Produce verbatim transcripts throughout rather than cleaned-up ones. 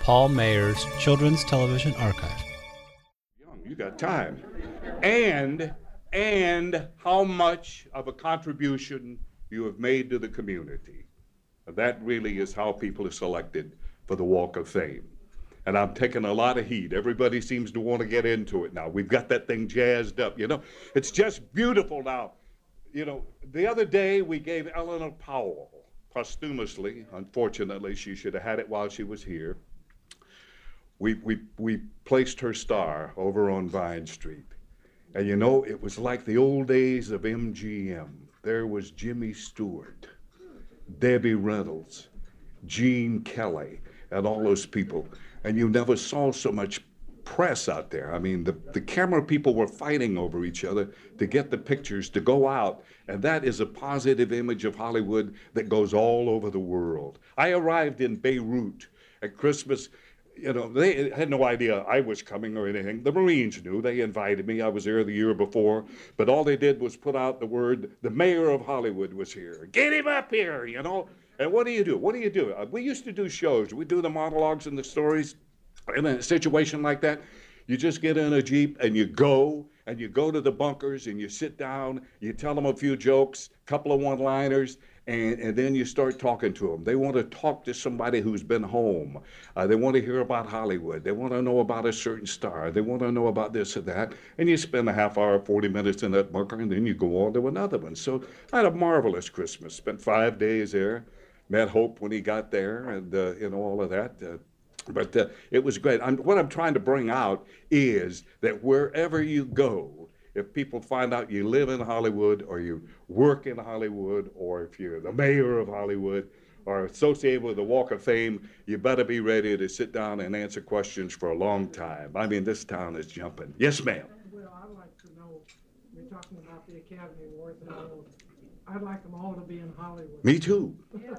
Paul Mayer's Children's Television Archive. Young, you got time. And, and how much of a contribution you have made to the community. That really is how people are selected for the Walk of Fame. And I'm taking a lot of heat. Everybody seems to want to get into it now. We've got that thing jazzed up, you know. It's just beautiful now. You know, the other day we gave Eleanor Powell, posthumously, unfortunately, she should have had it while she was here. We, we, we placed her star over on Vine Street. And you know, it was like the old days of M G M. There was Jimmy Stewart, Debbie Reynolds, Gene Kelly, and all those people. And you never saw so much press out there. I mean, the, the camera people were fighting over each other to get the pictures to go out. And that is a positive image of Hollywood that goes all over the world. I arrived in Beirut at Christmas. You know, they had no idea I was coming or anything. The Marines knew. They invited me. I was there the year before. But all they did was put out the word, the mayor of Hollywood was here. Get him up here, you know. And what do you do? What do you do? We used to do shows. We do the monologues and the stories. In a situation like that, you just get in a Jeep and you go, and you go to the bunkers and you sit down, you tell them a few jokes, a couple of one-liners, and, and then you start talking to them. They want to talk to somebody who's been home. Uh, they want to hear about Hollywood. They want to know about a certain star. They want to know about this or that. And you spend a half hour, forty minutes in that bunker, and then you go on to another one. So I had a marvelous Christmas. Spent five days there. Met Hope when he got there, and uh, you know, all of that. Uh, but uh, it was great. I'm, what I'm trying to bring out is that wherever you go, if people find out you live in Hollywood, or you work in Hollywood, or if you're the mayor of Hollywood, or associated with the Walk of Fame, you better be ready to sit down and answer questions for a long time. I mean, this town is jumping. Yes, ma'am. Well, I'd like to know, you're talking about the Academy Awards and all. I'd like them all to be in Hollywood. Me too.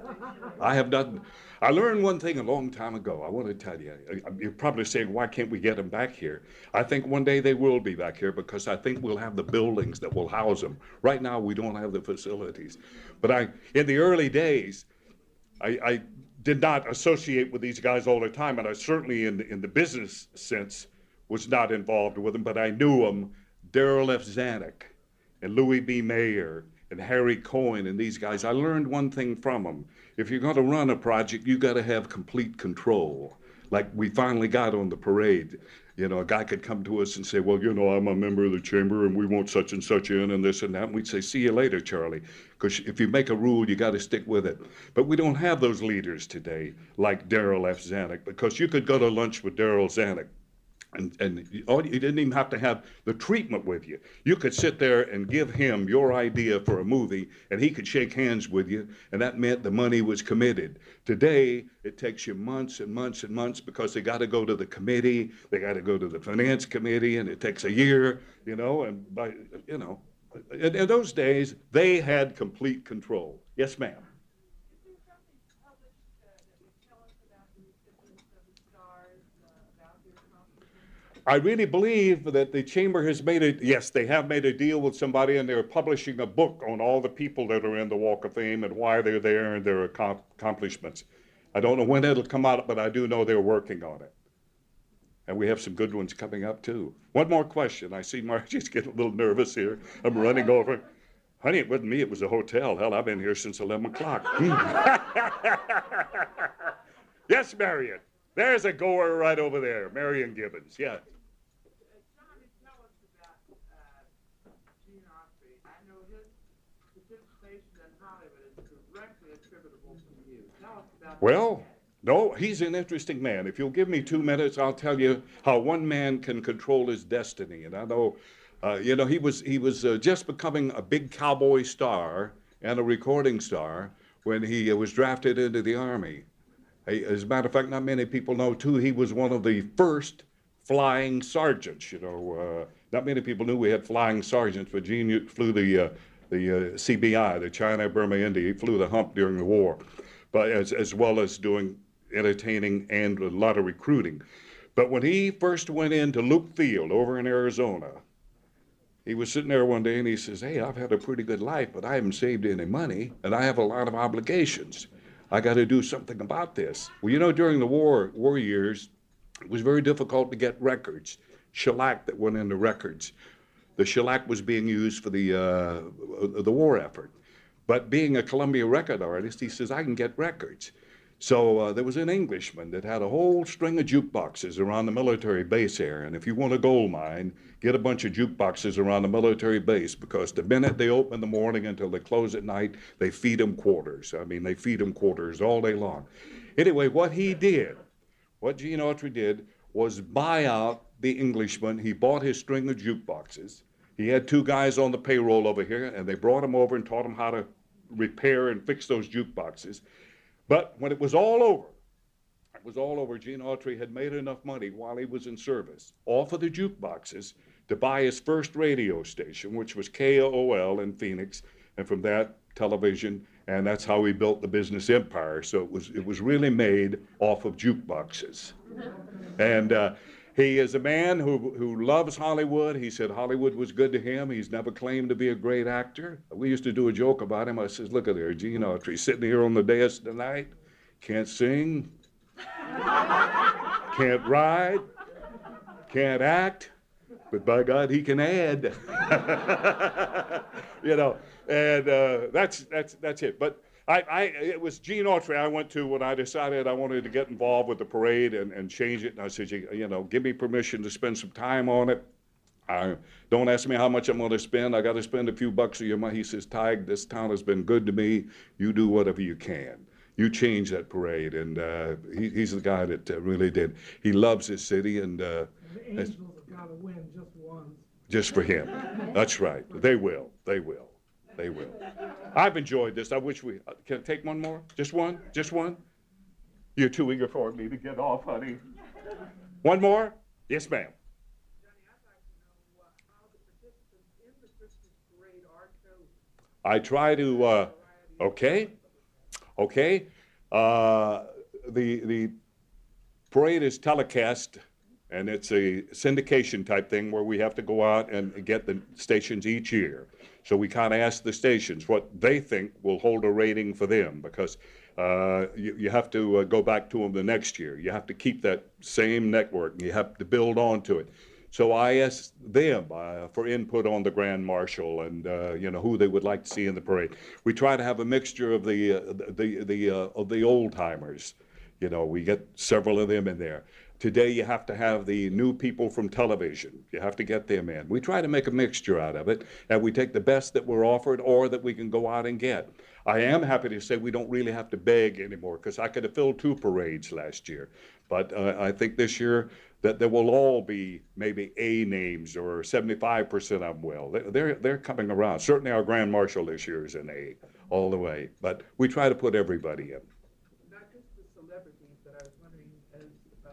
I have done, I learned one thing a long time ago. I want to tell you. You're probably saying, why can't we get them back here? I think one day they will be back here, because I think we'll have the buildings that will house them. Right now, we don't have the facilities. But I, in the early days, I, I did not associate with these guys all the time, and I certainly, in the, in the business sense, was not involved with them, but I knew them, Darryl F. Zanuck and Louis B. Mayer, and Harry Cohen and these guys. I learned one thing from them. If you're going to run a project, you got to have complete control. Like we finally got on the parade. You know, a guy could come to us and say, well, you know, I'm a member of the chamber and we want such and such in and this and that. And we'd say, see you later, Charlie. Because if you make a rule, you got to stick with it. But we don't have those leaders today like Darryl F. Zanuck, because you could go to lunch with Darryl Zanuck, And, and you, you didn't even have to have the treatment with you. You could sit there and give him your idea for a movie, and he could shake hands with you, and that meant the money was committed. Today, it takes you months and months and months, because they got to go to the committee, they got to go to the finance committee, and it takes a year, you know, and by, you know, in, in those days, they had complete control. Yes, ma'am. I really believe that the chamber has made a, yes, they have made a deal with somebody, and they're publishing a book on all the people that are in the Walk of Fame and why they're there and their accomplishments. I don't know when it'll come out, but I do know they're working on it. And we have some good ones coming up too. One more question. I see Margie's getting a little nervous here. I'm running over. Honey, it wasn't me, it was the hotel. Hell, I've been here since eleven o'clock. Yes, Marion. There's a goer right over there, Marion Gibbons. Yeah. Well, no, he's an interesting man. If you'll give me two minutes, I'll tell you how one man can control his destiny. And I know, uh, you know, he was he was uh, just becoming a big cowboy star and a recording star when he uh, was drafted into the Army. He, as a matter of fact, not many people know, too, he was one of the first flying sergeants. You know, uh, not many people knew we had flying sergeants, but Gene flew the uh, the uh, C B I, the China Burma India. He flew the hump during the war, but as as well as doing entertaining and a lot of recruiting. But when he first went into Luke Field over in Arizona, he was sitting there one day and he says, "Hey, I've had a pretty good life, but I haven't saved any money, and I have a lot of obligations. I got to do something about this. Well, you know, during the war, war years, it was very difficult to get records, shellac that went into records. The shellac was being used for the, uh, the war effort. But being a Columbia record artist, he says, I can get records. So uh, there was an Englishman that had a whole string of jukeboxes around the military base area. And if you want a gold mine, get a bunch of jukeboxes around the military base, because the minute they open in the morning until they close at night, they feed them quarters. I mean, they feed them quarters all day long. Anyway, what he did, what Gene Autry did, was buy out the Englishman. He bought his string of jukeboxes. He had two guys on the payroll over here, and they brought him over and taught him how to repair and fix those jukeboxes. But when it was all over, it was all over, Gene Autry had made enough money while he was in service off of the jukeboxes to buy his first radio station, which was K O L in Phoenix, and from that, television, and that's how he built the business empire. So it was, it was really made off of jukeboxes. And uh, he is a man who, who loves Hollywood. He said Hollywood was good to him. He's never claimed to be a great actor. We used to do a joke about him. I says, look at there, Gene Autry sitting here on the dais tonight. Can't sing, can't ride, can't act, but by God, he can add. You know, and uh, that's, that's, that's it. But I, I, it was Gene Autry I went to when I decided I wanted to get involved with the parade and, and change it. And I said, you, you know, give me permission to spend some time on it. I, don't ask me how much I'm going to spend. I got to spend a few bucks of your money. He says, Tig, this town has been good to me. You do whatever you can. You change that parade. And uh, he, he's the guy that uh, really did. He loves his city. And, uh, The Angels have got to win just once. Just for him. That's right. They will. They will. They will. I've enjoyed this. I wish we, uh, can I take one more? Just one? Just one? You're too eager for me to get off, honey. One more? Yes, ma'am. Johnny, I'd like to know uh, how the participants in the Christmas parade are chosen. I try to, uh, okay, okay. Uh, the, the parade is telecast, and it's a syndication type thing where we have to go out and get the stations each year. So we kind of ask the stations what they think will hold a rating for them, because uh, you, you have to uh, go back to them the next year. You have to keep that same network, and you have to build onto it. So I asked them uh, for input on the Grand Marshal and uh, you know, who they would like to see in the parade. We try to have a mixture of the uh, the the uh, of the old timers. You know, we get several of them in there. Today you have to have the new people from television. You have to get them in. We try to make a mixture out of it, and we take the best that we're offered or that we can go out and get. I am happy to say we don't really have to beg anymore, because I could have filled two parades last year. But uh, I think this year that there will all be maybe A names, or seventy-five percent of them will. They're, they're coming around. Certainly our Grand Marshal this year is an A all the way. But we try to put everybody in. Not just the celebrities, but I was wondering, as uh,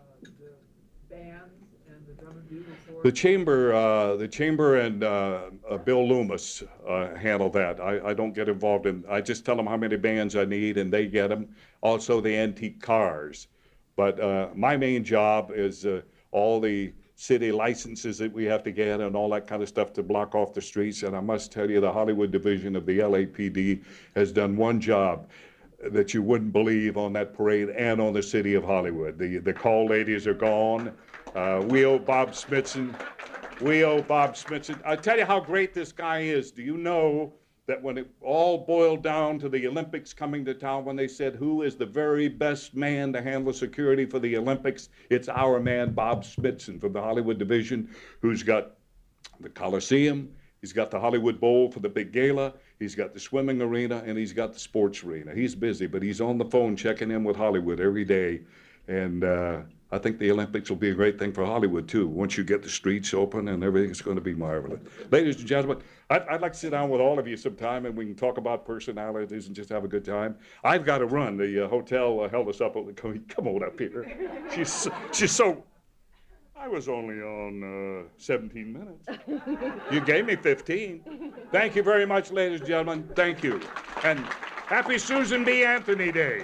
the bands and the drum and bugle corps. The chamber, uh, the chamber and uh, uh, Bill Loomis uh, handle that. I, I don't get involved in, I just tell them how many bands I need and they get them. Also the antique cars. But uh, my main job is uh, all the city licenses that we have to get and all that kind of stuff to block off the streets. And I must tell you, the Hollywood division of the L A P D has done one job that you wouldn't believe on that parade and on the city of Hollywood. The, the call ladies are gone. Uh, we owe Bob Smithson. We owe Bob Smithson. I tell you how great this guy is. Do you know that when it all boiled down to the Olympics coming to town, when they said who is the very best man to handle security for the Olympics, it's our man Bob Smithson from the Hollywood division, who's got the Coliseum, he's got the Hollywood Bowl for the big gala, he's got the swimming arena, and he's got the sports arena. He's busy, but he's on the phone checking in with Hollywood every day. And uh, I think the Olympics will be a great thing for Hollywood, too. Once you get the streets open and everything's going to be marvelous. Ladies and gentlemen, I'd, I'd like to sit down with all of you sometime and we can talk about personalities and just have a good time. I've got to run. The uh, hotel uh, held us up. Come, come on up here. She's so, she's so... I was only on uh, seventeen minutes. You gave me fifteen. Thank you very much, ladies and gentlemen. Thank you. And happy Susan B. Anthony Day.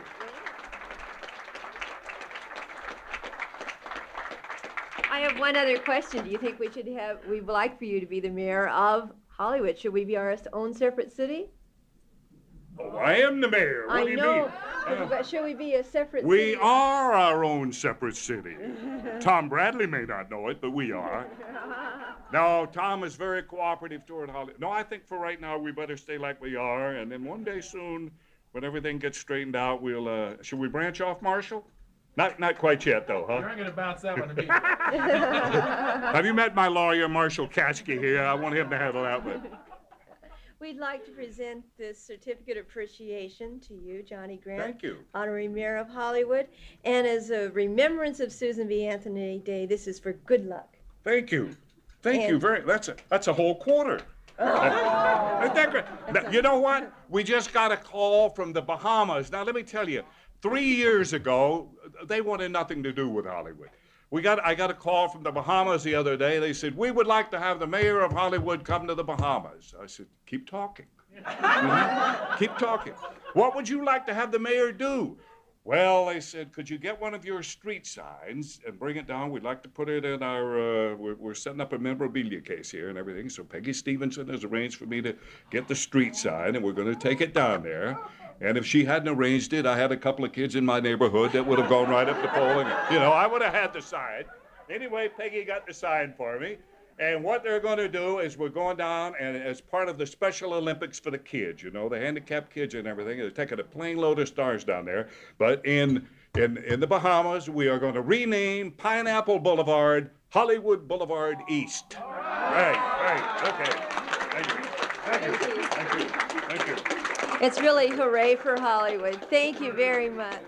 I have one other question. Do you think we should have, we'd like for you to be the mayor of Hollywood? Should we be our own separate city? Oh, I am the mayor. What I do you know. mean? But should we be a separate We city? are our own separate city. Tom Bradley may not know it, but we are. No, Tom is very cooperative toward Hollywood. No, I think for right now we better stay like we are, and then one day soon, when everything gets straightened out, we'll, uh, should we branch off, Marshall? Not, not quite yet, though, You huh? aren't gonna bounce that one to me. Have you met my lawyer, Marshall Katchke, here? I want him to handle that one. We'd like to present this certificate of appreciation to you, Johnny Grant. Thank you. Honorary Mayor of Hollywood. And as a remembrance of Susan B. Anthony Day, this is for good luck. Thank you. Thank you And- very, that's a, that's a whole quarter. Isn't that great? Now, you know what? We just got a call from the Bahamas. Now, let me tell you, three years ago, they wanted nothing to do with Hollywood. We got, I got a call from the Bahamas the other day. They said, we would like to have the mayor of Hollywood come to the Bahamas. I said, keep talking. Mhm. Keep talking. What would you like to have the mayor do? Well, they said, could you get one of your street signs and bring it down? We'd like to put it in our, uh, we're, we're setting up a memorabilia case here and everything. So Peggy Stevenson has arranged for me to get the street sign, and we're going to take it down there. And if she hadn't arranged it, I had a couple of kids in my neighborhood that would have gone right up the pole, and, you know, I would have had the sign. Anyway, Peggy got the sign for me. And what they're going to do is we're going down, and as part of the Special Olympics for the kids, you know, the handicapped kids and everything, they're taking a plane load of stars down there. But in, in, in the Bahamas, we are going to rename Pineapple Boulevard Hollywood Boulevard East. Right, right, okay. Thank you. Thank you. Thank you. Thank you. It's really hooray for Hollywood. Thank you very much.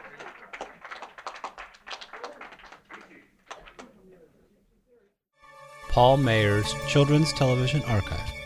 Paul Mayer's Children's Television Archive.